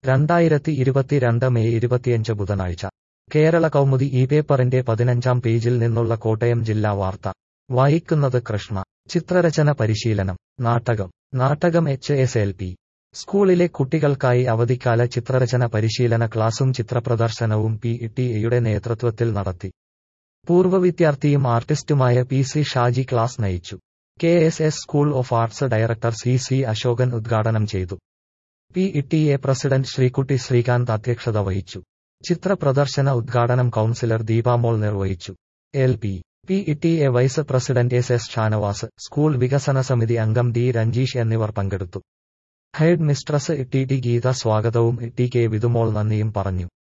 2022 May 25 ബുധനാഴ്ച കേരള കൗമുദി ഈ പേപ്പറിന്റെ 15-ാം പേജിൽ നിന്നുള്ള കോട്ടയം ജില്ലാ വാർത്ത വായിക്കുന്നത് കൃഷ്ണ. ചിത്രരചന പരിശീലനം. നാട്ടകം HSLP സ്കൂളിലെ കുട്ടികൾക്കായി അവധിക്കാല ചിത്രരചന പരിശീലന ക്ലാസും ചിത്രപ്രദർശനവും PTA-യുടെ നേതൃത്വത്തിൽ നടത്തി. പൂർവ്വ വിദ്യാർത്ഥിയും ആർട്ടിസ്റ്റുമായ PC ഷാജി ക്ലാസ് നയിച്ചു. KSS school of arts director CC Ashokan ഉദ്ഘാടനം ചെയ്തു. PTA പ്രസിഡന്റ് ശ്രീകുട്ടി ശ്രീകാന്ത് അധ്യക്ഷത വഹിച്ചു. ചിത്ര പ്രദർശന ഉദ്ഘാടനം കൗൺസിലർ ദീപാമോൾ നിർവഹിച്ചു. PTA vice president SS Shanavas, school വികസന സമിതി അംഗം D രഞ്ജീഷ് എന്നിവർ പങ്കെടുത്തു. ഹെഡ് മിസ്ട്രസ് TT ഗീത സ്വാഗതവും TK വിതുമോൾ നന്ദിയും പറഞ്ഞു.